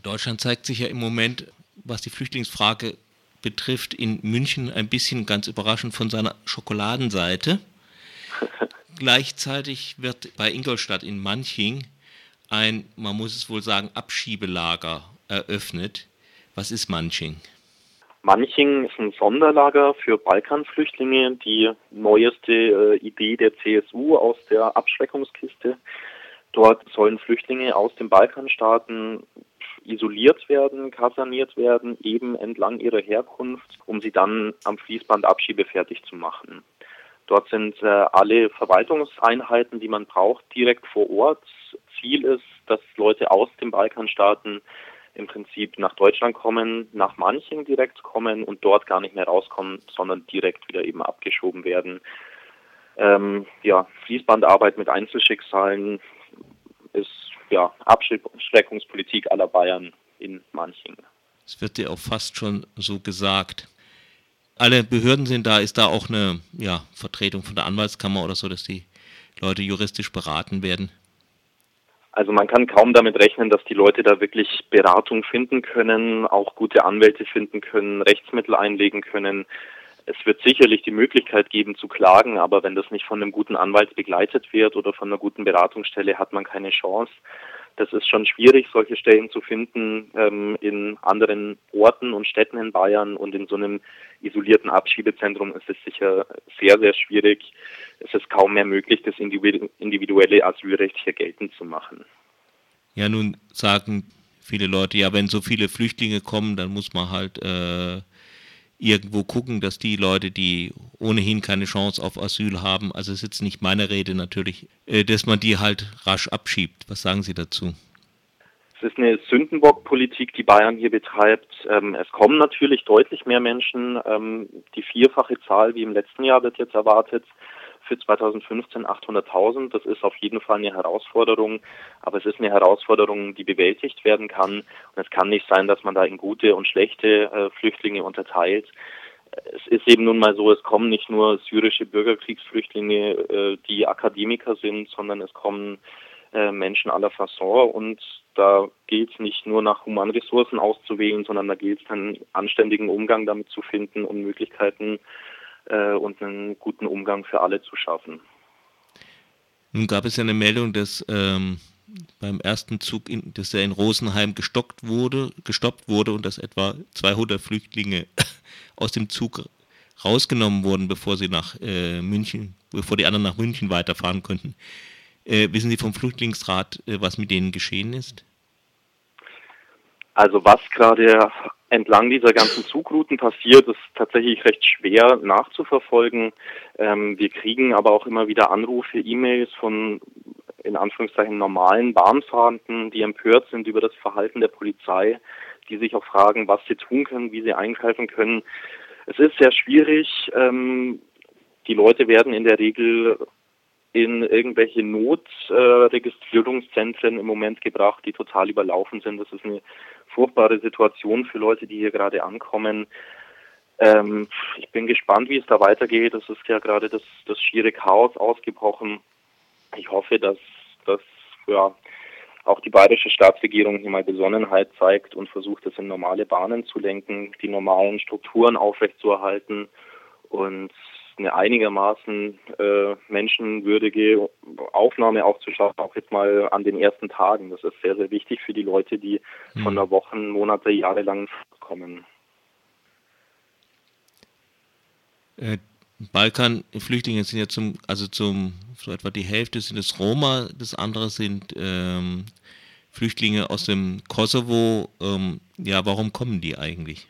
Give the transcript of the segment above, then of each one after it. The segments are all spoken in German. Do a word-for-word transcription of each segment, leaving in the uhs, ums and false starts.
Deutschland zeigt sich ja im Moment, was die Flüchtlingsfrage betrifft, in München ein bisschen ganz überraschend von seiner Schokoladenseite. Gleichzeitig wird bei Ingolstadt in Manching ein, man muss es wohl sagen, Abschiebelager eröffnet. Was ist Manching? Manching ist ein Sonderlager für Balkanflüchtlinge, die neueste äh, Idee der C S U aus der Abschreckungskiste. Dort sollen Flüchtlinge aus den Balkanstaaten isoliert werden, kaserniert werden, eben entlang ihrer Herkunft, um sie dann am Fließband abschiebefertig zu machen. Dort sind äh, alle Verwaltungseinheiten, die man braucht, direkt vor Ort. Ziel ist, dass Leute aus den Balkanstaaten im Prinzip nach Deutschland kommen, nach Manching direkt kommen und dort gar nicht mehr rauskommen, sondern direkt wieder eben abgeschoben werden. Ähm, ja, Fließbandarbeit mit Einzelschicksalen ist ja Abschreckungspolitik aller Bayern in Manching. Es wird ja auch fast schon so gesagt. Alle Behörden sind da, ist da auch eine ja, Vertretung von der Anwaltskammer oder so, dass die Leute juristisch beraten werden? Also man kann kaum damit rechnen, dass die Leute da wirklich Beratung finden können, auch gute Anwälte finden können, Rechtsmittel einlegen können. Es wird sicherlich die Möglichkeit geben zu klagen, aber wenn das nicht von einem guten Anwalt begleitet wird oder von einer guten Beratungsstelle, hat man keine Chance. Das ist schon schwierig, solche Stellen zu finden ähm, in anderen Orten und Städten in Bayern, und in so einem isolierten Abschiebezentrum ist es sicher sehr, sehr schwierig. Es ist kaum mehr möglich, das individuelle Asylrecht hier geltend zu machen. Ja, nun sagen viele Leute, ja, wenn so viele Flüchtlinge kommen, dann muss man halt äh, irgendwo gucken, dass die Leute, die ohnehin keine Chance auf Asyl haben, also es ist jetzt nicht meine Rede natürlich, äh, dass man die halt rasch abschiebt. Was sagen Sie dazu? Es ist eine Sündenbockpolitik, die Bayern hier betreibt. Ähm, es kommen natürlich deutlich mehr Menschen. Ähm, die vierfache Zahl wie im letzten Jahr wird jetzt erwartet. Für zweitausendfünfzehn achthunderttausend. Das ist auf jeden Fall eine Herausforderung, aber es ist eine Herausforderung, die bewältigt werden kann. Und es kann nicht sein, dass man da in gute und schlechte äh, Flüchtlinge unterteilt. Es ist eben nun mal so, es kommen nicht nur syrische Bürgerkriegsflüchtlinge, äh, die Akademiker sind, sondern es kommen äh, Menschen aller Fasson, und da gilt es nicht nur nach Humanressourcen auszuwählen, sondern da gilt es einen anständigen Umgang damit zu finden und Möglichkeiten und einen guten Umgang für alle zu schaffen. Nun gab es ja eine Meldung, dass ähm, beim ersten Zug, in, dass er in Rosenheim gestoppt wurde, gestoppt wurde und dass etwa zweihundert Flüchtlinge aus dem Zug rausgenommen wurden, bevor sie nach äh, München, bevor die anderen nach München weiterfahren könnten. Äh, wissen Sie vom Flüchtlingsrat, äh, was mit denen geschehen ist? Also was gerade entlang dieser ganzen Zugrouten passiert, ist tatsächlich recht schwer nachzuverfolgen. Ähm, wir kriegen aber auch immer wieder Anrufe, E-Mails von in Anführungszeichen normalen Bahnfahrenden, die empört sind über das Verhalten der Polizei, die sich auch fragen, was sie tun können, wie sie eingreifen können. Es ist sehr schwierig. Ähm, die Leute werden in der Regel in irgendwelche Notregistrierungszentren äh, im Moment gebracht, die total überlaufen sind. Das ist eine furchtbare Situation für Leute, die hier gerade ankommen. Ähm, ich bin gespannt, wie es da weitergeht. Es ist ja gerade das, das schiere Chaos ausgebrochen. Ich hoffe, dass, dass ja, auch die bayerische Staatsregierung hier mal Besonnenheit zeigt und versucht, es in normale Bahnen zu lenken, die normalen Strukturen aufrechtzuerhalten und eine einigermaßen äh, menschenwürdige Aufnahme auch zu schaffen, auch jetzt mal an den ersten Tagen. Das ist sehr, sehr wichtig für die Leute, die hm. von der Wochen, Monate, Jahre lang kommen. Äh, Balkan-Flüchtlinge sind ja zum, also zum, so etwa die Hälfte sind es Roma, das andere sind ähm, Flüchtlinge aus dem Kosovo. Ähm, ja, warum kommen die eigentlich?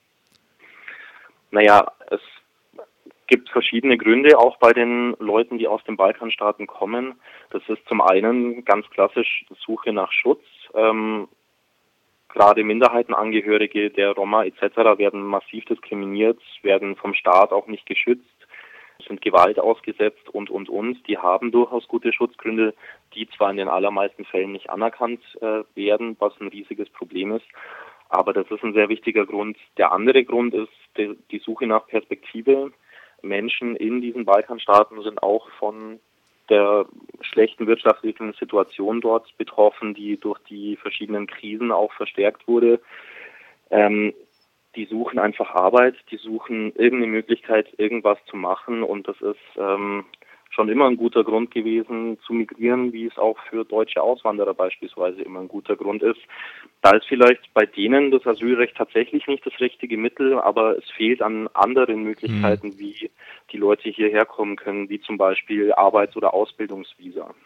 Naja, es gibt verschiedene Gründe auch bei den Leuten, die aus den Balkanstaaten kommen. Das ist zum einen ganz klassisch Suche nach Schutz. Ähm, gerade Minderheitenangehörige der Roma et cetera werden massiv diskriminiert, werden vom Staat auch nicht geschützt, sind Gewalt ausgesetzt und, und, und. Die haben durchaus gute Schutzgründe, die zwar in den allermeisten Fällen nicht anerkannt äh, werden, was ein riesiges Problem ist. Aber das ist ein sehr wichtiger Grund. Der andere Grund ist die, die Suche nach Perspektive. Menschen in diesen Balkanstaaten sind auch von der schlechten wirtschaftlichen Situation dort betroffen, die durch die verschiedenen Krisen auch verstärkt wurde. Ähm, die suchen einfach Arbeit, die suchen irgendeine Möglichkeit, irgendwas zu machen, und das ist ähm, schon immer ein guter Grund gewesen, zu migrieren, wie es auch für deutsche Auswanderer beispielsweise immer ein guter Grund ist. Da ist vielleicht bei denen das Asylrecht tatsächlich nicht das richtige Mittel, aber es fehlt an anderen Möglichkeiten, mhm. wie die Leute hierher kommen können, wie zum Beispiel Arbeits- oder Ausbildungsvisa.